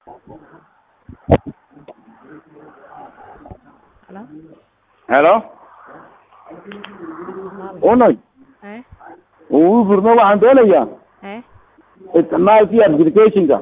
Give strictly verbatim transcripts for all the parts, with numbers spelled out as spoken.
Hello. Hello. Onay. Eh. Uu furmo waxaan doonayaa. Eh. Isticmaalkii application-ka.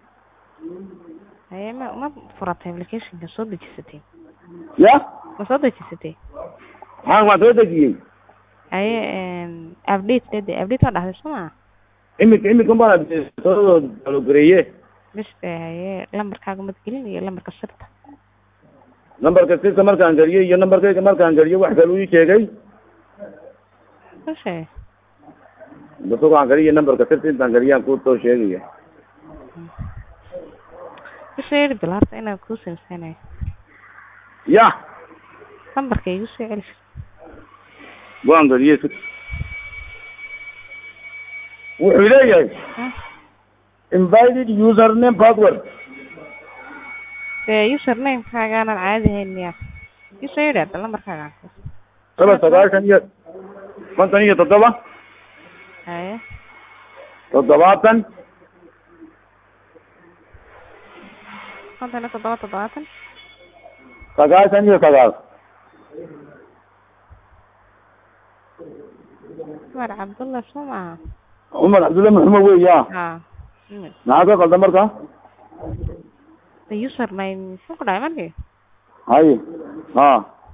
Eh ma ma furatay application-ka soo dejisatay. Ya? Ma soo dejisatay. Waxaan ma soo dejiyay. Ay update dede update waa dhaxday soo ma. Imika imika ma soo dalgareeyay. Bis ay lambarkaaga mad gelin iyo lambarka sirta. Lambarka sirta markaan galiyay iyo lambarkayga markaan galiyay wax kale uu sheegay. Mashay. Dadku waan galiyay lambarka sirta intaan galiyaan ku soo sheegay. Bisheer bilaarta inaan ku sameysanay. Ya. Lambarkaygu soo celis. Waan galiyay. Wuxuu leeyahay invalid username password. Ee username kaaga aan caadi ahayn miya. Isoo yiraahdo lambarkaaga. Saba sagaashan iyo konton iyo toddoba. Haye. Toddobaatan. konton iyo toddoba toddobaatan. Sagaashan iyo sagaal. Umar Cabdulla Soma. Umar Cabdulla Maxamed weeyaa. Ha. Maxaa ka qaldan markaa? The username soo ku dhacay markii. Haye. Ha.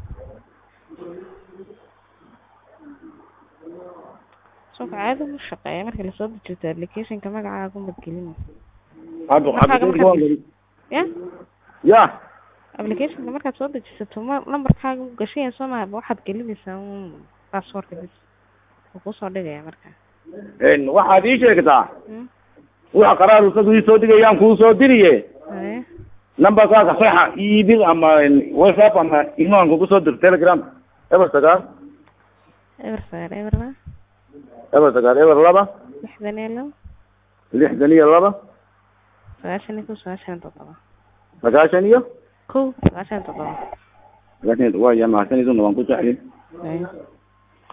Soo caadi u shaqeeya markii la soo dejiyo application-ka magacaaga u madgelin. Hadu hadu. Ya? Ya. Application-ka markaad soo dejisato lambarkaaga u gashay soo ma waxaad gelinaysaa password-ka bis. Wuxuu soo dhigaya markaa. Een waxaad ii sheegtaa. Waxa qaraar uu soo soo dhigayaan ku soo diriye. Haye. Lambarkaaga saxa email ama WhatsApp ama email ku soo dir Telegram. Eber sagaal. Eber sagaal eber laba. Eber sagaal eber laba. lixdan iyo laba. lixdan iyo laba. sagaashan iyo sagaashan iyo toddoba. sagaashan iyo kow sagaashan iyo toddoba. laakiin waa yamaa sanadun waan ku jeclay. Haye.